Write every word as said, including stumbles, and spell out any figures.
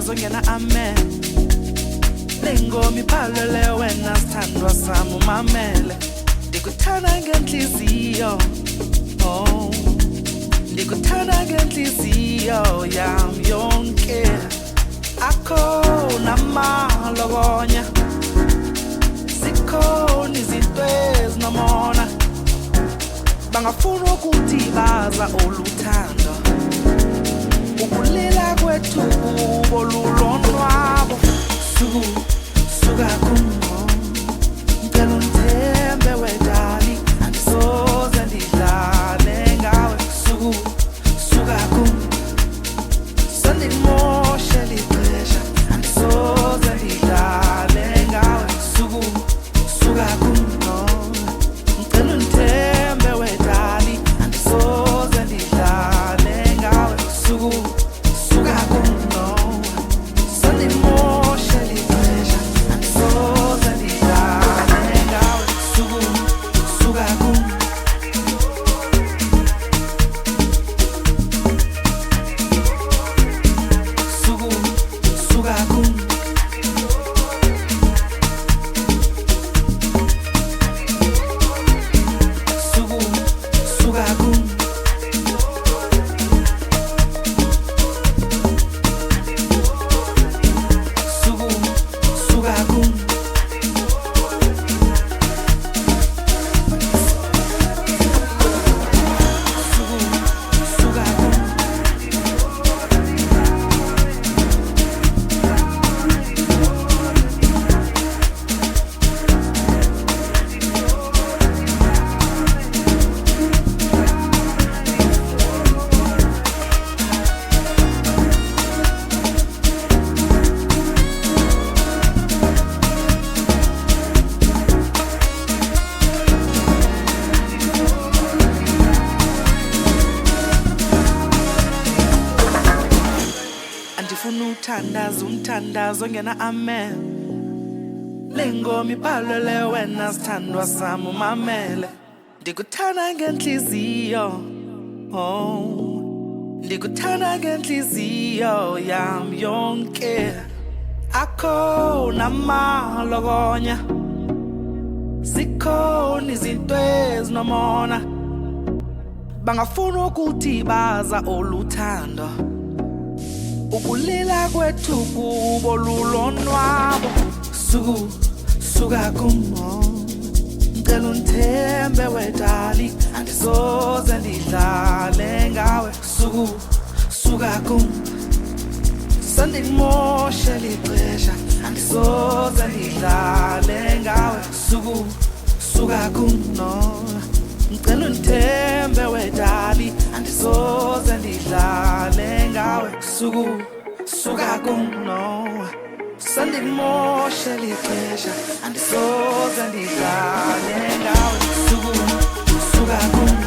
zongena amen. Lengomi phalele wena sithandwa sami umamele. Ndikuthanda ngenhliziyo, oh, ndikuthanda ngenhliziyo yami yonke. Akho namalobonya, zikhona izinto ezinomona. Bangafuna ukuthi baza oluthando, ukulila kwethu bolulonwabo. Suku, suka kumo, ngicela ungithembe wedali, angisoze ndidlale ngawe. Suku, suka kumo, sendimoshe lixesha, angisoze ndidlale ngawe. Suku, suka kumo, ngicela ungithembe wedali, angisoze ndidlale ngawe. Suku, suka kumo, sendimoshe lixesha, angisoze ndidlale ngawe. Suku, suka kumo. Suku, suka kumo. Suku, suka kumo. Suku, suka kumo. Suku, suka kumo. Andifuna uthandaza umthandazo ngena amen. Lengomi phalele wena sithandwa sami umamele. Ndikuthanda ngenhliziyo, oh, ndikuthanda ngenhliziyo yami yonke. Akho namalobonya, zikhona izinto ezinomona. Bangafuna ukuthi baza oluthando, ukulila kwethu bolulonwabo. Suku, suka kumo, ngicela ungithembe wedali, angisoze ndidlale ngawe. Suku, suka kumo, sendimoshe lixesha, angisoze ndidlale ngawe. Suku, suka kumo, ngicela ungithembe wedali, angisoze ndidlale ngawe. Suku, suka kumo, sendimoshe lixesha, angisoze ndidlale ngawe. Suku, suka kumo.